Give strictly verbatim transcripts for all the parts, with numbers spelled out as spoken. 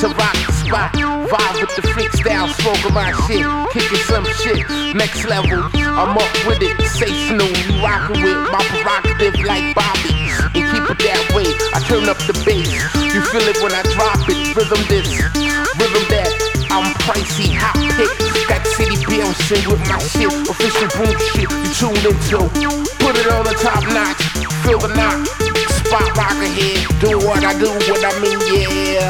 to rock the spot. Vibe with the freak style, smoking my shit, kicking some shit. Next level, I'm up with it. Sensational, you rockin' with my prerogative like Bobby. And keep it that way, I turn up the bass. You feel it when I drop it. Rhythm this, rhythm that. I'm pricey, hot pick. Got the city bouncing with my shit. Official boom shit, you tuned into. Put it on the top notch, feel the knock. Spot rocker here, do what I do, what I mean, yeah.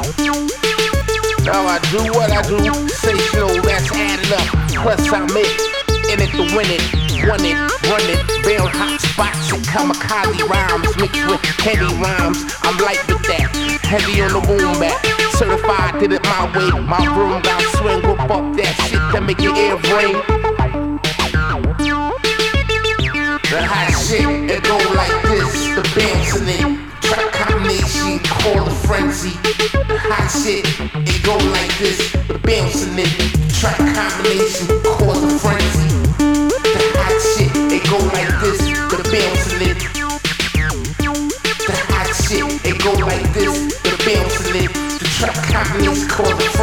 Now I do what I do, sensational, that's adding up. Plus I'm it, in it to win it. Want it, run it, bail hot spots and kamikaze rhymes mixed with heavy rhymes. I'm light with that, heavy on the boom back. Certified, did it my way. My room got swing, whip up that shit to make your ear ring. The hot shit, it go like this, the bouncing it. Track combination, call a frenzy. The hot shit, it go like this, the bouncing it. Track combination, cause a frenzy. The hot shit, it go like this, the bouncing it. The hot shit, it go like this, the bouncing it. The track combination, cause a frenzy.